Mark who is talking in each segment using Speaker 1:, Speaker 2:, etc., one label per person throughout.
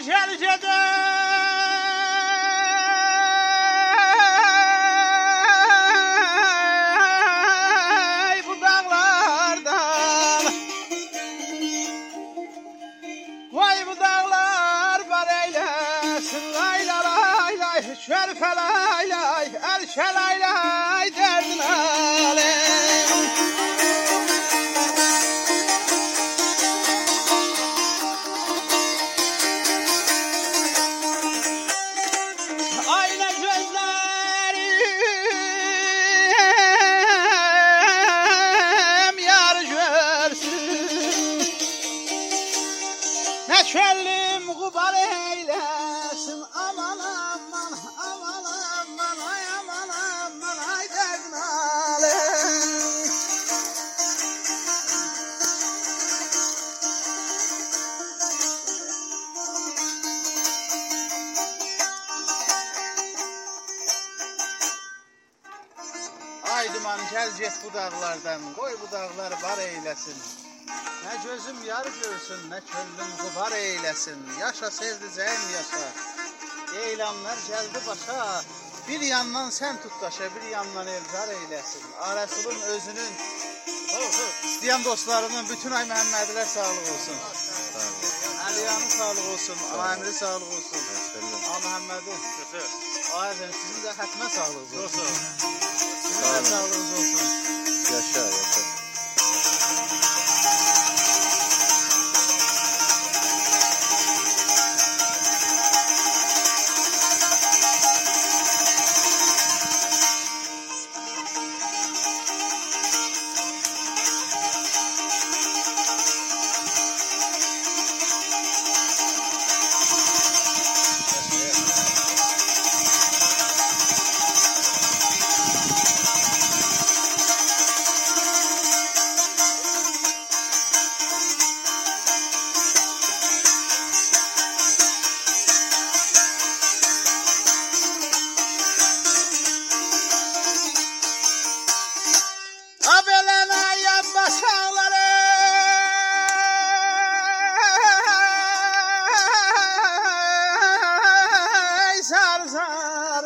Speaker 1: Gölgede bu dağlardan, vay bu dağlar bar eylesin, lay lay lay lay, şerife lay lay, erşe lay lay derdin alem. Ayna gözlerim yar görsün, ne çölüm gubar eylesin, aman aman aman aman ay aman aman ay derdin alem. Ay duman gel get bu dağlardan, koy bu dağlar bar eylesin. Ne gözüm yar görsün, ne könlüm gubar eylesin. Yaşa sevdiceğim yaşa, eylemler geldi başa. Bir yandan sen tut taşa, bir yandan elzar eylesin. Resul'ün özünün, isteyen dostlarının bütün ay Məhəmmədlər sağlık olsun. Aliyanın sağlık olsun, Əmri sağlık olsun. Məhəmmədin, sizin de xətmə sağlık olsun. Sizin de sağlığınız olsun.
Speaker 2: Yaşa yaşa.
Speaker 1: Abelene yapma sağları, zar zar.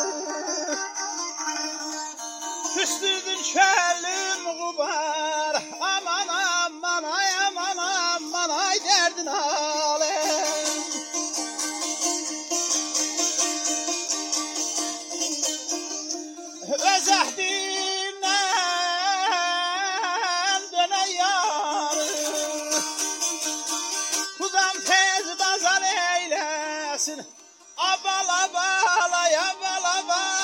Speaker 1: Üstüdün çölüm gubar, aman aman ay aman aman ay derdin alem. Öz ahdimden döne yarı, kuzam tez bazar eylesin. Abal abal ay abal abal.